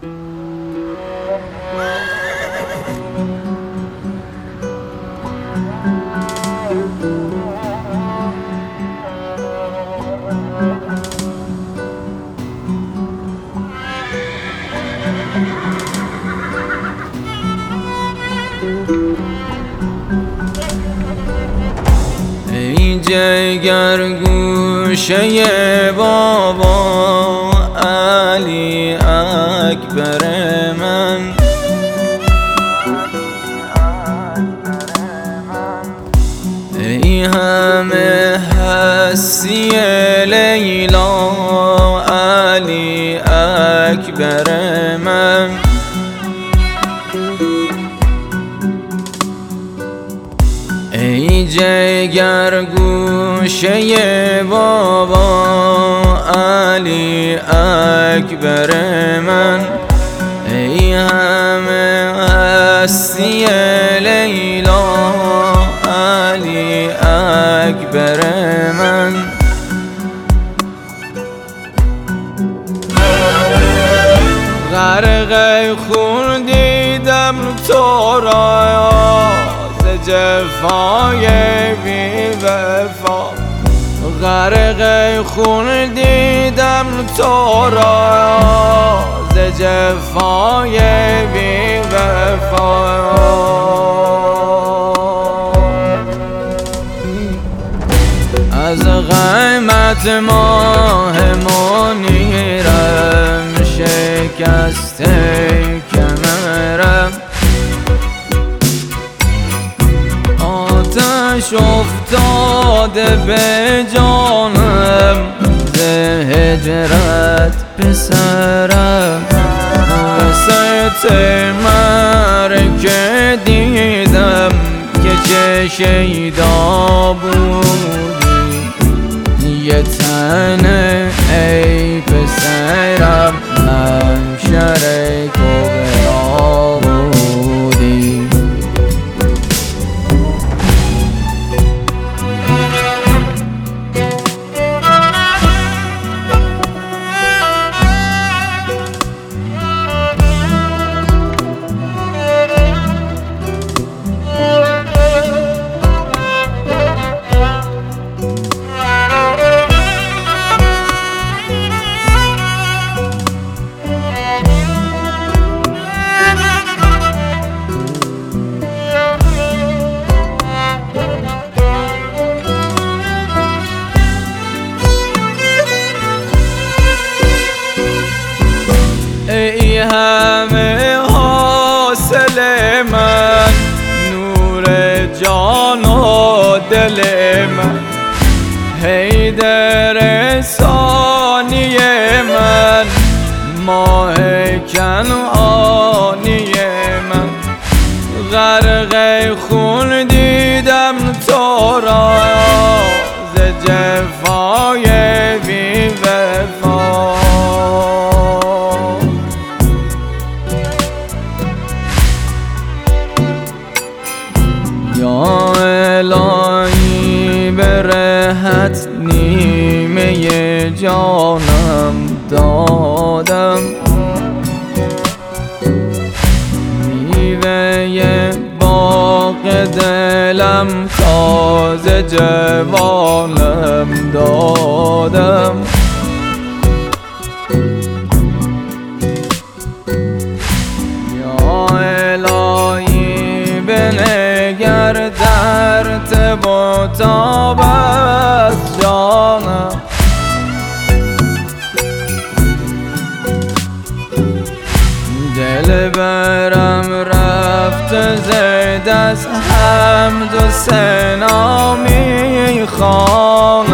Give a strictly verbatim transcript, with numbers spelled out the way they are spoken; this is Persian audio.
ای جگر گوشه بابا علی اکبر من، ای همه هستی لیلا علی اکبر من، ای جگر گوشه بابا علی اکبر من، ای همه هستی لیلا علی اکبر من. غرق خون دیدم تو را ز جفای بی وفا، غرق خون دیدم تو را ز جفای بی وفا. از غیمت ماه منیرم شکسته کمرم، آتش افتاده به جانم ز هجرت پسرم. وسط مرگ دیدم که چه شیدا بودی، یه تنه ای پسرم محشر کبرا بودی. ای همه حاصل من، نور جان و دل من، حیدر ثانی من، ماه کنعانی من. غرق خون دیدم تو را ز جفای بی وفا. یا الهی به رهت نیمه جانم دادم، میوه باغ دلم تازه جوانم دادم. یا الهی بنگر در تب و تاب از جانم، دل برم رفت ز دست حمد و ثنا میخوانم.